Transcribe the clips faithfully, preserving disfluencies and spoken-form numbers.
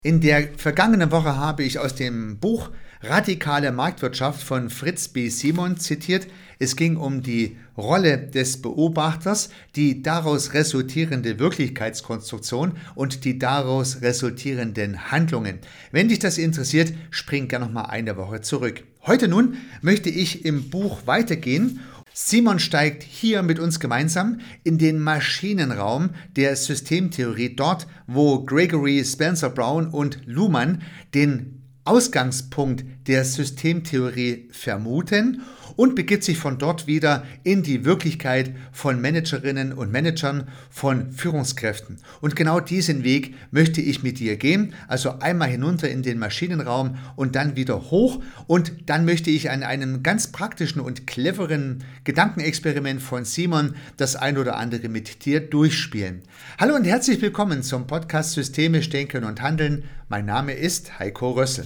In der vergangenen Woche habe ich aus dem Buch Radikale Marktwirtschaft von Fritz B. Simon zitiert. Es ging um die Rolle des Beobachters, die daraus resultierende Wirklichkeitskonstruktion und die daraus resultierenden Handlungen. Wenn dich das interessiert, spring gerne noch mal eine Woche zurück. Heute nun möchte ich im Buch weitergehen. Simon steigt hier mit uns gemeinsam in den Maschinenraum der Systemtheorie, dort wo Gregory Spencer Brown und Luhmann den Ausgangspunkt der Systemtheorie vermuten und begibt sich von dort wieder in die Wirklichkeit von Managerinnen und Managern, von Führungskräften. Und genau diesen Weg möchte ich mit dir gehen, also einmal hinunter in den Maschinenraum und dann wieder hoch, und dann möchte ich an einem ganz praktischen und cleveren Gedankenexperiment von Simon das ein oder andere mit dir durchspielen. Hallo und herzlich willkommen zum Podcast Systemisch Denken und Handeln. Mein Name ist Heiko Rössel.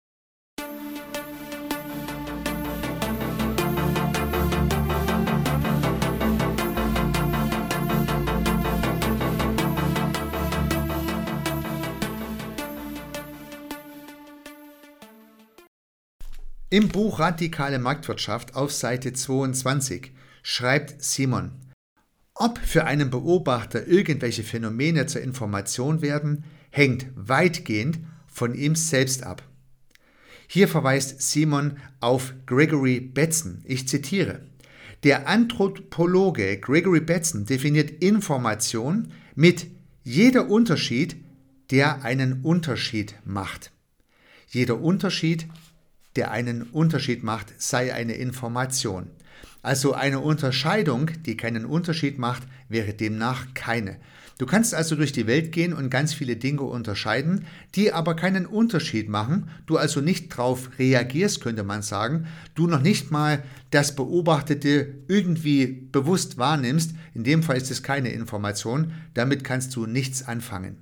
Im Buch Radikale Marktwirtschaft auf Seite zweiundzwanzig schreibt Simon: Ob für einen Beobachter irgendwelche Phänomene zur Information werden, hängt weitgehend von ihm selbst ab. Hier verweist Simon auf Gregory Bateson. Ich zitiere: Der Anthropologe Gregory Bateson definiert Information mit jeder Unterschied, der einen Unterschied macht. Jeder Unterschied, der einen Unterschied macht, sei eine Information. Also eine Unterscheidung, die keinen Unterschied macht, wäre demnach keine. Du kannst also durch die Welt gehen und ganz viele Dinge unterscheiden, die aber keinen Unterschied machen, du also nicht drauf reagierst, könnte man sagen, du noch nicht mal das Beobachtete irgendwie bewusst wahrnimmst, in dem Fall ist es keine Information, damit kannst du nichts anfangen.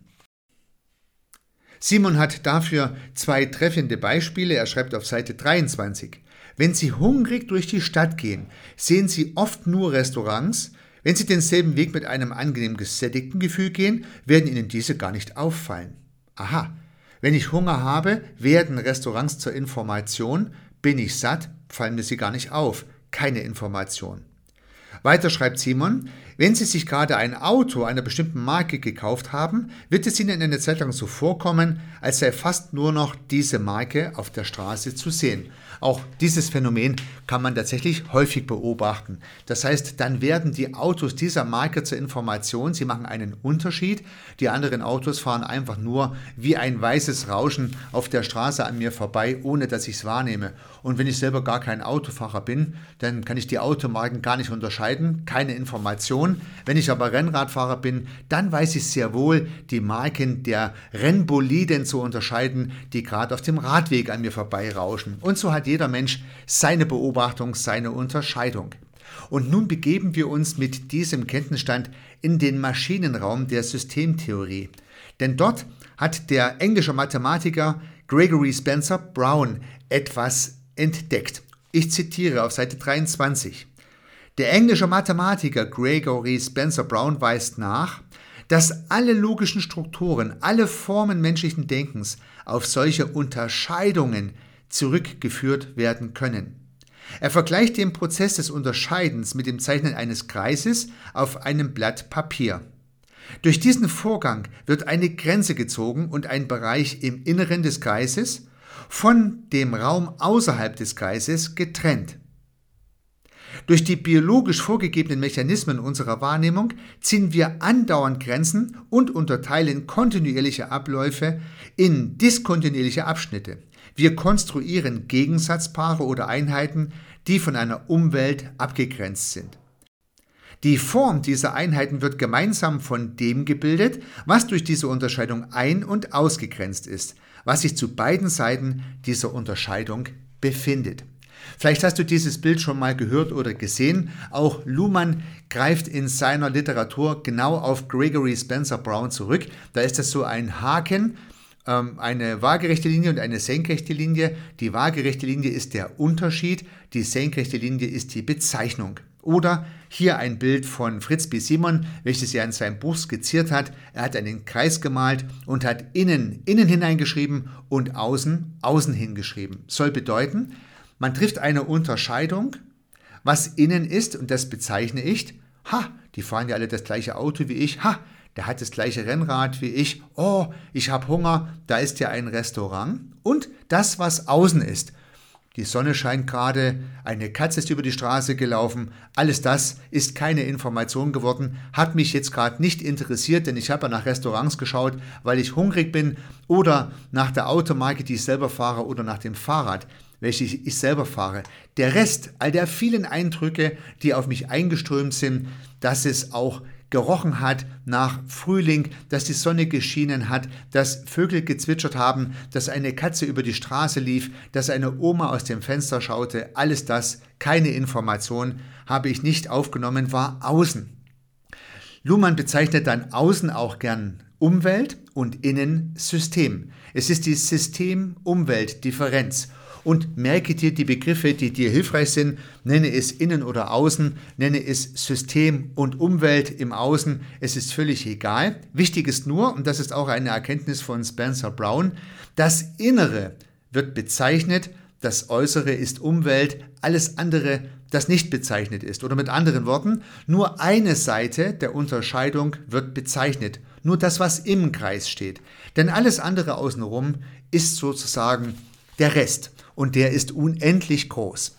Simon hat dafür zwei treffende Beispiele. Er schreibt auf Seite dreiundzwanzig. Wenn Sie hungrig durch die Stadt gehen, sehen Sie oft nur Restaurants. Wenn Sie denselben Weg mit einem angenehm gesättigten Gefühl gehen, werden Ihnen diese gar nicht auffallen. Aha, wenn ich Hunger habe, werden Restaurants zur Information. Bin ich satt, fallen mir sie gar nicht auf. Keine Information. Weiter schreibt Simon: Wenn Sie sich gerade ein Auto einer bestimmten Marke gekauft haben, wird es Ihnen eine Zeit lang so vorkommen, als sei fast nur noch diese Marke auf der Straße zu sehen. Auch dieses Phänomen kann man tatsächlich häufig beobachten. Das heißt, dann werden die Autos dieser Marke zur Information, sie machen einen Unterschied. Die anderen Autos fahren einfach nur wie ein weißes Rauschen auf der Straße an mir vorbei, ohne dass ich es wahrnehme. Und wenn ich selber gar kein Autofahrer bin, dann kann ich die Automarken gar nicht unterscheiden, keine Information. Wenn ich aber Rennradfahrer bin, dann weiß ich sehr wohl, die Marken der Rennboliden zu unterscheiden, die gerade auf dem Radweg an mir vorbeirauschen. Und so hat jeder Mensch seine Beobachtung, seine Unterscheidung. Und nun begeben wir uns mit diesem Kenntnisstand in den Maschinenraum der Systemtheorie. Denn dort hat der englische Mathematiker Gregory Spencer Brown etwas entdeckt. Ich zitiere auf Seite dreiundzwanzig. Der englische Mathematiker Gregory Spencer Brown weist nach, dass alle logischen Strukturen, alle Formen menschlichen Denkens auf solche Unterscheidungen zurückgeführt werden können. Er vergleicht den Prozess des Unterscheidens mit dem Zeichnen eines Kreises auf einem Blatt Papier. Durch diesen Vorgang wird eine Grenze gezogen und ein Bereich im Inneren des Kreises von dem Raum außerhalb des Kreises getrennt. Durch die biologisch vorgegebenen Mechanismen unserer Wahrnehmung ziehen wir andauernd Grenzen und unterteilen kontinuierliche Abläufe in diskontinuierliche Abschnitte. Wir konstruieren Gegensatzpaare oder Einheiten, die von einer Umwelt abgegrenzt sind. Die Form dieser Einheiten wird gemeinsam von dem gebildet, was durch diese Unterscheidung ein- und ausgegrenzt ist, was sich zu beiden Seiten dieser Unterscheidung befindet. Vielleicht hast du dieses Bild schon mal gehört oder gesehen. Auch Luhmann greift in seiner Literatur genau auf Gregory Spencer Brown zurück. Da ist es so ein Haken ähm, eine waagerechte Linie und eine senkrechte Linie. Die waagerechte Linie ist der Unterschied, die senkrechte Linie ist die Bezeichnung. Oder hier ein Bild von Fritz B. Simon, welches er in seinem Buch skizziert hat. Er hat einen Kreis gemalt und hat innen, innen hineingeschrieben und außen, außen hingeschrieben. Soll bedeuten, man trifft eine Unterscheidung, was innen ist, und das bezeichne ich. Ha, die fahren ja alle das gleiche Auto wie ich. Ha, der hat das gleiche Rennrad wie ich. Oh, ich habe Hunger, da ist ja ein Restaurant. Und das, was außen ist. Die Sonne scheint gerade, eine Katze ist über die Straße gelaufen. Alles das ist keine Information geworden, hat mich jetzt gerade nicht interessiert, denn ich habe ja nach Restaurants geschaut, weil ich hungrig bin, oder nach der Automarke, die ich selber fahre, oder nach dem Fahrrad, welches ich selber fahre. Der Rest, all der vielen Eindrücke, die auf mich eingeströmt sind, dass es auch gerochen hat nach Frühling, dass die Sonne geschienen hat, dass Vögel gezwitschert haben, dass eine Katze über die Straße lief, dass eine Oma aus dem Fenster schaute, alles das, keine Information, habe ich nicht aufgenommen, war außen. Luhmann bezeichnet dann außen auch gern Umwelt und innen System. Es ist die System-Umwelt-Differenz. Und merke dir die Begriffe, die dir hilfreich sind, nenne es innen oder außen, nenne es System und Umwelt im Außen, es ist völlig egal. Wichtig ist nur, und das ist auch eine Erkenntnis von Spencer Brown, das Innere wird bezeichnet, das Äußere ist Umwelt, alles andere, das nicht bezeichnet ist. Oder mit anderen Worten, nur eine Seite der Unterscheidung wird bezeichnet, nur das, was im Kreis steht. Denn alles andere außenrum ist sozusagen der Rest. Und der ist unendlich groß.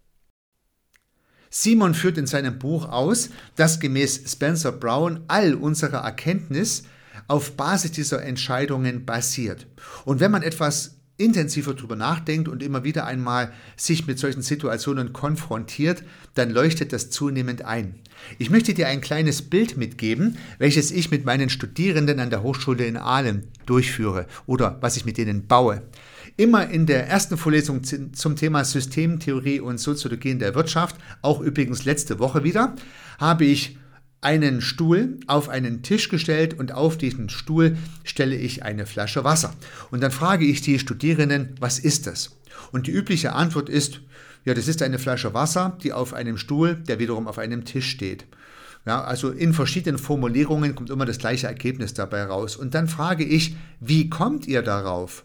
Simon führt in seinem Buch aus, dass gemäß Spencer Brown all unsere Erkenntnis auf Basis dieser Entscheidungen basiert. Und wenn man etwas intensiver darüber nachdenkt und immer wieder einmal sich mit solchen Situationen konfrontiert, dann leuchtet das zunehmend ein. Ich möchte dir ein kleines Bild mitgeben, welches ich mit meinen Studierenden an der Hochschule in Aalen durchführe oder was ich mit denen baue. Immer in der ersten Vorlesung zum Thema Systemtheorie und Soziologie in der Wirtschaft, auch übrigens letzte Woche wieder, habe ich einen Stuhl auf einen Tisch gestellt und auf diesen Stuhl stelle ich eine Flasche Wasser. Und dann frage ich die Studierenden, was ist das? Und die übliche Antwort ist, ja, das ist eine Flasche Wasser, die auf einem Stuhl, der wiederum auf einem Tisch steht. Ja, also in verschiedenen Formulierungen kommt immer das gleiche Ergebnis dabei raus. Und dann frage ich, wie kommt ihr darauf?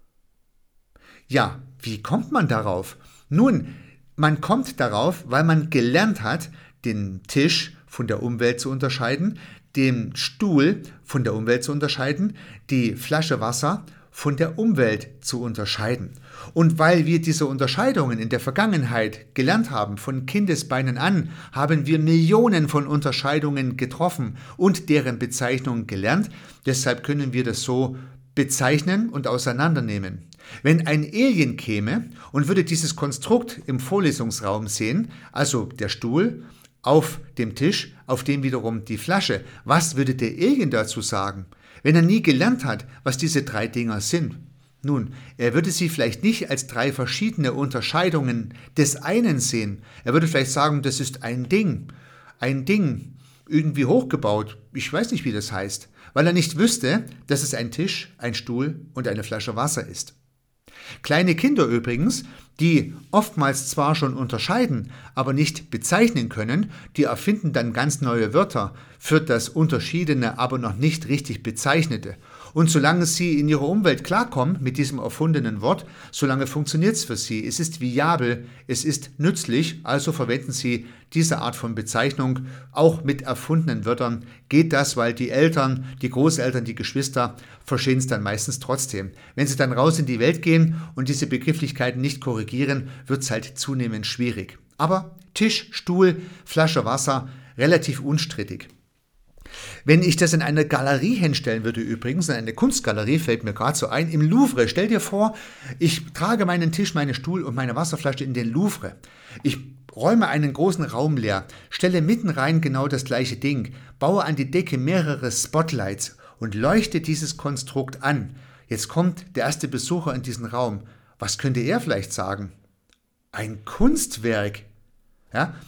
Ja, wie kommt man darauf? Nun, man kommt darauf, weil man gelernt hat, den Tisch von der Umwelt zu unterscheiden, den Stuhl von der Umwelt zu unterscheiden, die Flasche Wasser von der Umwelt zu unterscheiden. Und weil wir diese Unterscheidungen in der Vergangenheit gelernt haben, von Kindesbeinen an, haben wir Millionen von Unterscheidungen getroffen und deren Bezeichnungen gelernt. Deshalb können wir das so bezeichnen und auseinandernehmen. Wenn ein Alien käme und würde dieses Konstrukt im Vorlesungsraum sehen, also der Stuhl auf dem Tisch, auf dem wiederum die Flasche, was würde der Alien dazu sagen, wenn er nie gelernt hat, was diese drei Dinger sind? Nun, er würde sie vielleicht nicht als drei verschiedene Unterscheidungen des einen sehen. Er würde vielleicht sagen, das ist ein Ding, ein Ding, irgendwie hochgebaut, ich weiß nicht, wie das heißt, weil er nicht wüsste, dass es ein Tisch, ein Stuhl und eine Flasche Wasser ist. Kleine Kinder übrigens, die oftmals zwar schon unterscheiden, aber nicht bezeichnen können, die erfinden dann ganz neue Wörter für das Unterschiedene, aber noch nicht richtig Bezeichnete. Und solange sie in ihrer Umwelt klarkommen mit diesem erfundenen Wort, solange funktioniert es für sie. Es ist viabel, es ist nützlich, also verwenden sie diese Art von Bezeichnung auch mit erfundenen Wörtern. Geht das, weil die Eltern, die Großeltern, die Geschwister verstehen es dann meistens trotzdem. Wenn sie dann raus in die Welt gehen und diese Begrifflichkeiten nicht korrigieren, wird es halt zunehmend schwierig. Aber Tisch, Stuhl, Flasche Wasser, relativ unstrittig. Wenn ich das in eine Galerie hinstellen würde übrigens, in eine Kunstgalerie, fällt mir gerade so ein, im Louvre, stell dir vor, ich trage meinen Tisch, meinen Stuhl und meine Wasserflasche in den Louvre. Ich räume einen großen Raum leer, stelle mitten rein genau das gleiche Ding, baue an die Decke mehrere Spotlights und leuchte dieses Konstrukt an. Jetzt kommt der erste Besucher in diesen Raum. Was könnte er vielleicht sagen? Ein Kunstwerk. Ja?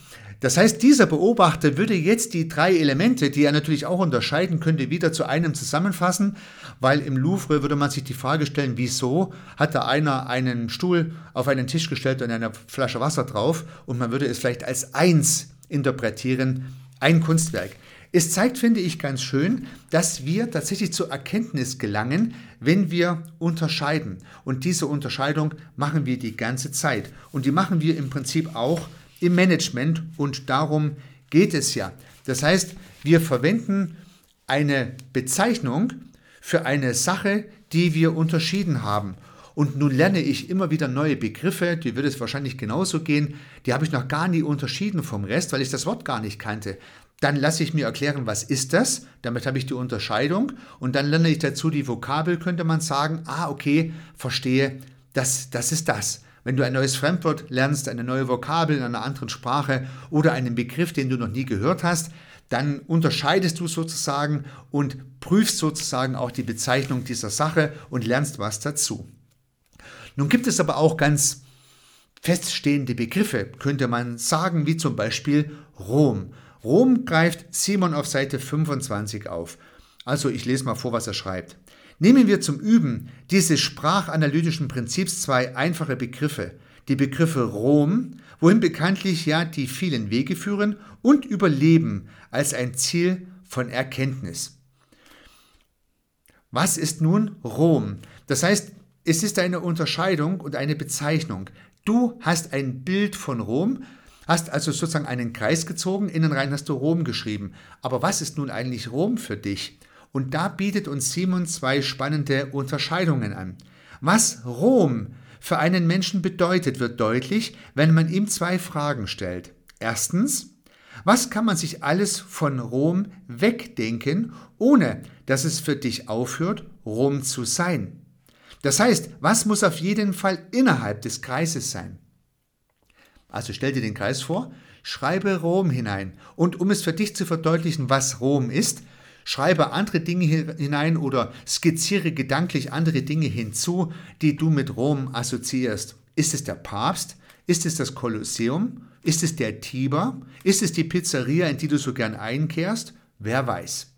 Das heißt, dieser Beobachter würde jetzt die drei Elemente, die er natürlich auch unterscheiden könnte, wieder zu einem zusammenfassen, weil im Louvre würde man sich die Frage stellen, wieso hat da einer einen Stuhl auf einen Tisch gestellt und eine Flasche Wasser drauf, und man würde es vielleicht als eins interpretieren, ein Kunstwerk. Es zeigt, finde ich, ganz schön, dass wir tatsächlich zur Erkenntnis gelangen, wenn wir unterscheiden. Und diese Unterscheidung machen wir die ganze Zeit. Und die machen wir im Prinzip auch im Management, und darum geht es ja. Das heißt, wir verwenden eine Bezeichnung für eine Sache, die wir unterschieden haben. Und nun lerne ich immer wieder neue Begriffe, die wird es wahrscheinlich genauso gehen, die habe ich noch gar nie unterschieden vom Rest, weil ich das Wort gar nicht kannte. Dann lasse ich mir erklären, was ist das, damit habe ich die Unterscheidung, und dann lerne ich dazu die Vokabel, könnte man sagen, ah okay, verstehe, das, das ist das. Wenn du ein neues Fremdwort lernst, eine neue Vokabel in einer anderen Sprache oder einen Begriff, den du noch nie gehört hast, dann unterscheidest du sozusagen und prüfst sozusagen auch die Bezeichnung dieser Sache und lernst was dazu. Nun gibt es aber auch ganz feststehende Begriffe, könnte man sagen, wie zum Beispiel Rom. Rom greift Simon auf Seite fünfundzwanzig auf. Also ich lese mal vor, was er schreibt. Nehmen wir zum Üben dieses sprachanalytischen Prinzips zwei einfache Begriffe. Die Begriffe Rom, wohin bekanntlich ja die vielen Wege führen, und Überleben als ein Ziel von Erkenntnis. Was ist nun Rom? Das heißt, es ist eine Unterscheidung und eine Bezeichnung. Du hast ein Bild von Rom, hast also sozusagen einen Kreis gezogen, innen rein hast du Rom geschrieben. Aber was ist nun eigentlich Rom für dich? Und da bietet uns Simon zwei spannende Unterscheidungen an. Was Rom für einen Menschen bedeutet, wird deutlich, wenn man ihm zwei Fragen stellt. Erstens, was kann man sich alles von Rom wegdenken, ohne dass es für dich aufhört, Rom zu sein? Das heißt, was muss auf jeden Fall innerhalb des Kreises sein? Also stell dir den Kreis vor, schreibe Rom hinein, und um es für dich zu verdeutlichen, was Rom ist, schreibe andere Dinge hinein oder skizziere gedanklich andere Dinge hinzu, die du mit Rom assoziierst. Ist es der Papst? Ist es das Kolosseum? Ist es der Tiber? Ist es die Pizzeria, in die du so gern einkehrst? Wer weiß.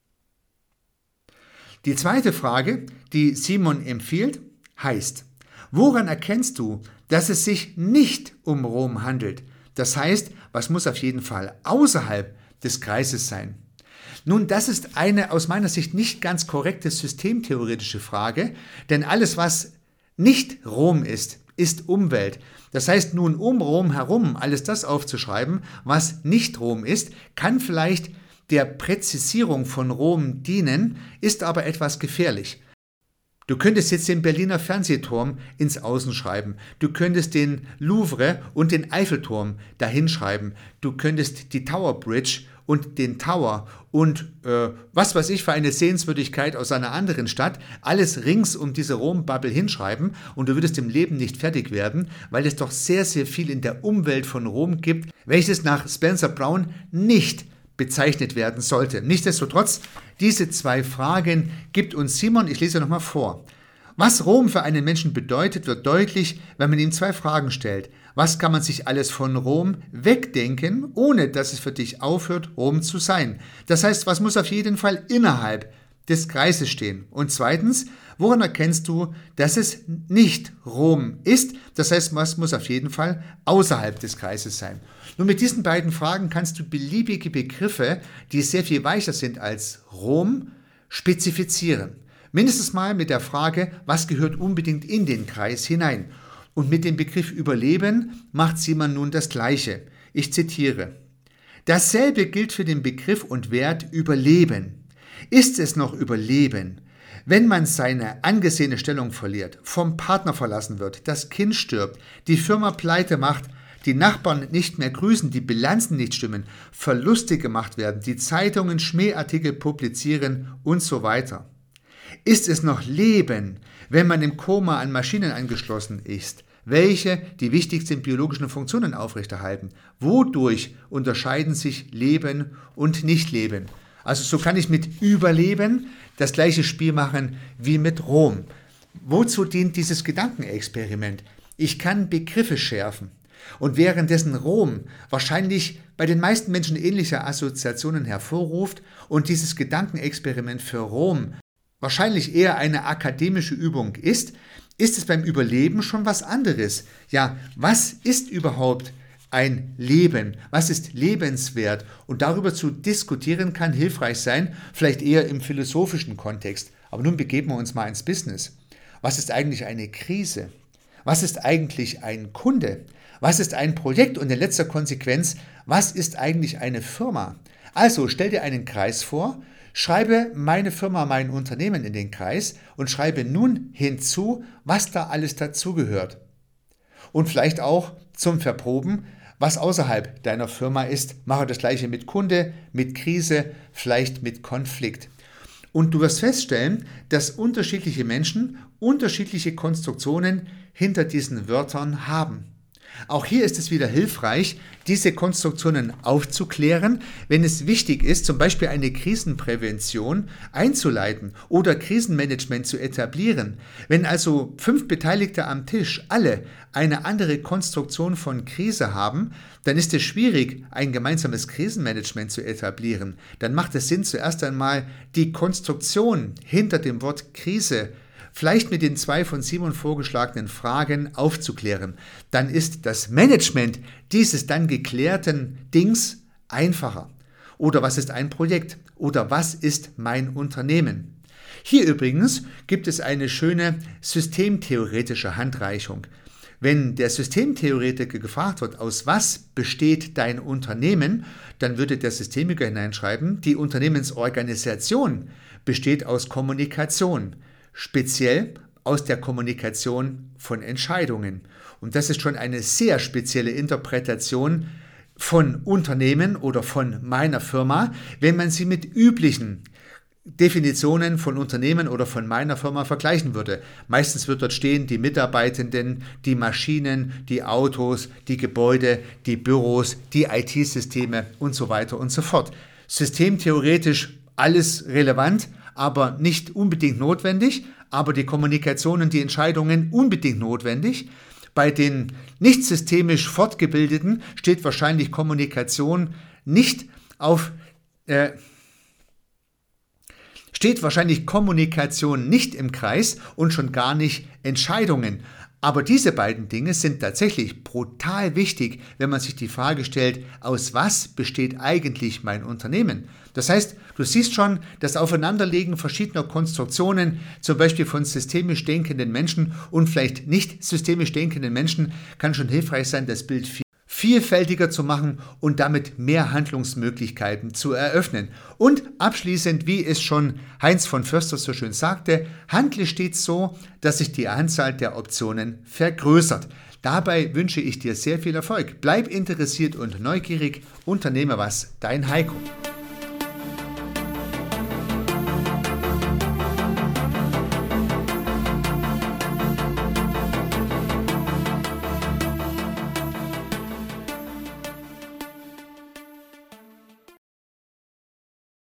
Die zweite Frage, die Simon empfiehlt, heißt: Woran erkennst du, dass es sich nicht um Rom handelt? Das heißt, was muss auf jeden Fall außerhalb des Kreises sein? Nun, das ist eine aus meiner Sicht nicht ganz korrekte systemtheoretische Frage, denn alles, was nicht Rom ist, ist Umwelt. Das heißt, nun um Rom herum alles das aufzuschreiben, was nicht Rom ist, kann vielleicht der Präzisierung von Rom dienen, ist aber etwas gefährlich. Du könntest jetzt den Berliner Fernsehturm ins Außen schreiben. Du könntest den Louvre und den Eiffelturm dahinschreiben. Du könntest die Tower Bridge und den Tower und äh, was weiß ich für eine Sehenswürdigkeit aus einer anderen Stadt, alles rings um diese Rom-Bubble hinschreiben, und du würdest im Leben nicht fertig werden, weil es doch sehr, sehr viel in der Umwelt von Rom gibt, welches nach Spencer Brown nicht bezeichnet werden sollte. Nichtsdestotrotz, diese zwei Fragen gibt uns Simon, ich lese nochmal vor. Was Rom für einen Menschen bedeutet, wird deutlich, wenn man ihm zwei Fragen stellt. Was kann man sich alles von Rom wegdenken, ohne dass es für dich aufhört, Rom zu sein? Das heißt, was muss auf jeden Fall innerhalb des Kreises stehen? Und zweitens, woran erkennst du, dass es nicht Rom ist? Das heißt, was muss auf jeden Fall außerhalb des Kreises sein? Nun, mit diesen beiden Fragen kannst du beliebige Begriffe, die sehr viel weicher sind als Rom, spezifizieren. Mindestens mal mit der Frage, was gehört unbedingt in den Kreis hinein? Und mit dem Begriff Überleben macht Simon nun das Gleiche. Ich zitiere: Dasselbe gilt für den Begriff und Wert Überleben. Ist es noch Überleben, wenn man seine angesehene Stellung verliert, vom Partner verlassen wird, das Kind stirbt, die Firma pleite macht, die Nachbarn nicht mehr grüßen, die Bilanzen nicht stimmen, Verluste gemacht werden, die Zeitungen Schmähartikel publizieren und so weiter? Ist es noch Leben, wenn man im Koma an Maschinen angeschlossen ist, welche die wichtigsten biologischen Funktionen aufrechterhalten? Wodurch unterscheiden sich Leben und Nichtleben? Also so kann ich mit Überleben das gleiche Spiel machen wie mit Rom. Wozu dient dieses Gedankenexperiment? Ich kann Begriffe schärfen. Und währenddessen Rom wahrscheinlich bei den meisten Menschen ähnliche Assoziationen hervorruft und dieses Gedankenexperiment für Rom wahrscheinlich eher eine akademische Übung ist, ist es beim Überleben schon was anderes. Ja, was ist überhaupt ein Leben? Was ist lebenswert? Und darüber zu diskutieren kann hilfreich sein, vielleicht eher im philosophischen Kontext. Aber nun begeben wir uns mal ins Business. Was ist eigentlich eine Krise? Was ist eigentlich ein Kunde? Was ist ein Projekt? Und in letzter Konsequenz, was ist eigentlich eine Firma? Also stell dir einen Kreis vor, schreibe meine Firma, mein Unternehmen in den Kreis und schreibe nun hinzu, was da alles dazugehört. Und vielleicht auch zum Verproben, was außerhalb deiner Firma ist. Mache das gleiche mit Kunde, mit Krise, vielleicht mit Konflikt. Und du wirst feststellen, dass unterschiedliche Menschen unterschiedliche Konstruktionen hinter diesen Wörtern haben. Auch hier ist es wieder hilfreich, diese Konstruktionen aufzuklären, wenn es wichtig ist, zum Beispiel eine Krisenprävention einzuleiten oder Krisenmanagement zu etablieren. Wenn also fünf Beteiligte am Tisch alle eine andere Konstruktion von Krise haben, dann ist es schwierig, ein gemeinsames Krisenmanagement zu etablieren. Dann macht es Sinn, zuerst einmal die Konstruktion hinter dem Wort Krise vielleicht mit den zwei von Simon vorgeschlagenen Fragen aufzuklären. Dann ist das Management dieses dann geklärten Dings einfacher. Oder was ist ein Projekt? Oder was ist mein Unternehmen? Hier übrigens gibt es eine schöne systemtheoretische Handreichung. Wenn der Systemtheoretiker gefragt wird, aus was besteht dein Unternehmen, dann würde der Systemiker hineinschreiben, die Unternehmensorganisation besteht aus Kommunikation. Speziell aus der Kommunikation von Entscheidungen. Und das ist schon eine sehr spezielle Interpretation von Unternehmen oder von meiner Firma, wenn man sie mit üblichen Definitionen von Unternehmen oder von meiner Firma vergleichen würde. Meistens wird dort stehen, die Mitarbeitenden, die Maschinen, die Autos, die Gebäude, die Büros, die I T-Systeme und so weiter und so fort. Systemtheoretisch alles relevant, aber nicht unbedingt notwendig, aber die Kommunikation und die Entscheidungen unbedingt notwendig. Bei den nicht systemisch Fortgebildeten steht wahrscheinlich Kommunikation nicht auf, äh, steht wahrscheinlich Kommunikation nicht im Kreis und schon gar nicht Entscheidungen. Aber diese beiden Dinge sind tatsächlich brutal wichtig, wenn man sich die Frage stellt, aus was besteht eigentlich mein Unternehmen? Das heißt, du siehst schon, das Aufeinanderlegen verschiedener Konstruktionen, zum Beispiel von systemisch denkenden Menschen und vielleicht nicht systemisch denkenden Menschen, kann schon hilfreich sein, das Bild viel vielfältiger zu machen und damit mehr Handlungsmöglichkeiten zu eröffnen. Und abschließend, wie es schon Heinz von Förster so schön sagte, handle stets so, dass sich die Anzahl der Optionen vergrößert. Dabei wünsche ich dir sehr viel Erfolg. Bleib interessiert und neugierig. Unternehme was, dein Heiko.